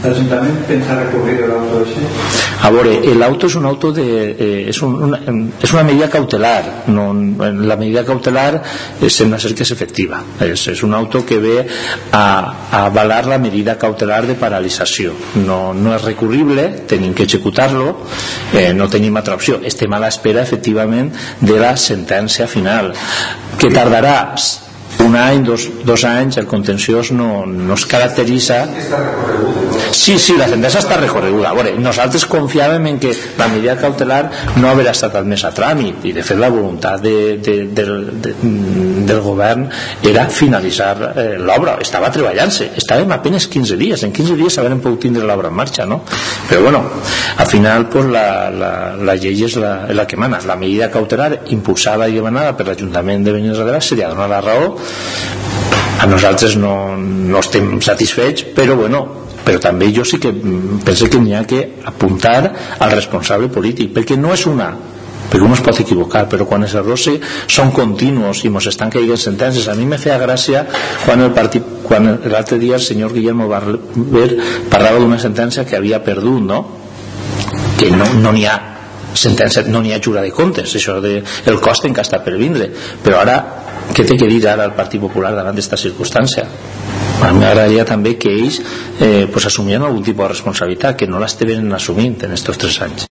L'Ajuntament pensa recurrir l'auto d'això? A veure, l'auto és un auto és una medida cautelar. La medida cautelar sembla ser que és efectiva. És un auto que ve a avalar la medida cautelar de paralització. No és recurrible, tenim que executar-lo, no tenim altra opció. Estem a l'espera, efectivament, de la sentència final, que tardarà un any, dos anys. El contenciós no es caracteritza. Sí, la sentència està recorreguda. A veure, nosaltres confiàvem en que la medida cautelar no haurà estat admesa a tràmit, i de fet la voluntat del govern era finalitzar l'obra. Estava treballant-se, estàvem apenas 15 dies. En 15 dies haurem pogut tindre l'obra en marxa, no? Però bueno, al final pues, la llei és la que mana. La medida cautelar impulsada i demanada per l'Ajuntament de Banyeres del Garraf se li ha donat la raó. A nosaltres no estem satisfets, però bueno, però també jo sí que penso que n'hi ha que apuntar al responsable polític, perquè no és perquè un es pot equivocar, però quan els errors són continus i ens estan caient sentències. A mi me feia gràcia quan l'altre dia el senyor Guillermo Barber parlava d'una sentència que havia perdut, no? Que no n'hi ha sentència, no n'hi ha jura de comptes, això del cost en què està per vindre. Però ara, què té que dir ara el Partit Popular davant d'esta circumstància? A mi m'agradaria també que ells assumien algun tipus de responsabilitat, que no l'estaven assumint en aquests 3 anys.